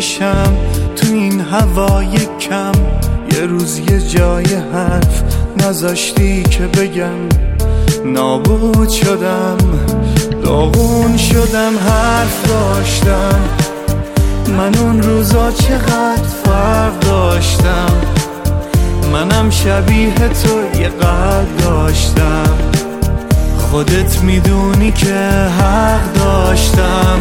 میکشم تو این هوای کم. یه روز یه جای حرف نذاشتی که بگم، نابود شدم، داغون شدم. حرف داشتم من اون روزا چقدر فرق داشتم. منم شبیه تو یه قلب داشتم، خودت میدونی که حق داشتم.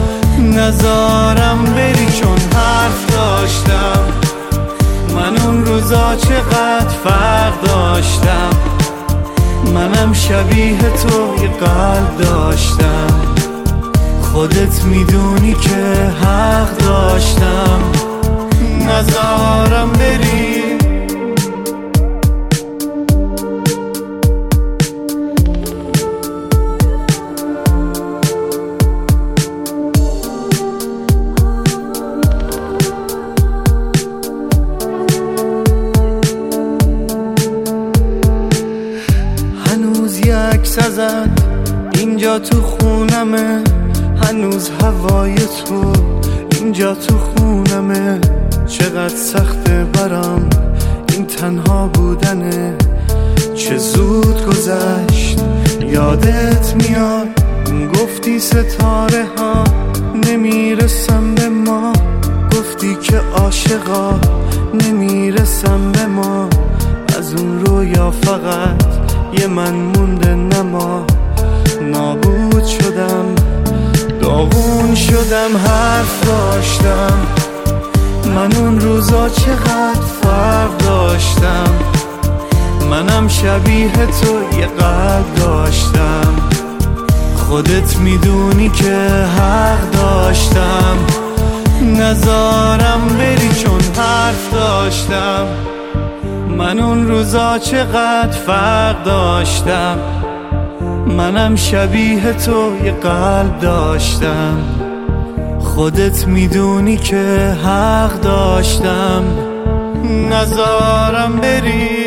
نذارم بری چون حرف داشتم. من اون روزا چقدر فرق داشتم. منم شبیه تو یه قلب داشتم، خودت میدونی که حق داشتم. نذارم بری. هنوز یه عکس ازت اینجا تو خونمه، هنوز هوای تو اینجا تو خونمه. چقدر سخته برام این تنها بودنه، چه زود گذشت یادت میاد. گفتی ستاره ها نمیرسم به ما، گفتی که عاشقا نمیرسم به ما. از اون رویا فقط یه من مونده نما. نابود شدم، داغون شدم. حرف داشتم من اون روزا چقدر فرق داشتم. منم شبیه تو یه قلب داشتم، خودت میدونی که حق داشتم. نذارم بری چون حرف داشتم. من اون روزا چقدر فرق داشتم. منم شبیه تو یه قلب داشتم، خودت میدونی که حق داشتم. نذارم بری.